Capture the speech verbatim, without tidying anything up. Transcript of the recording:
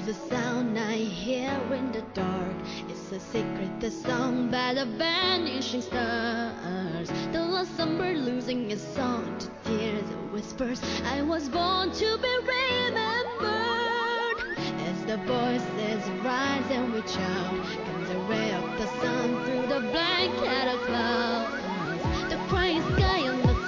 The sound I hear in the dark is a secret, the song by the vanishing stars. The lost summer losing its song to tears and whispers. I was born to be remembered. As the voices rise and reach out, comes a ray of the sun through the blanket of clouds. The crying sky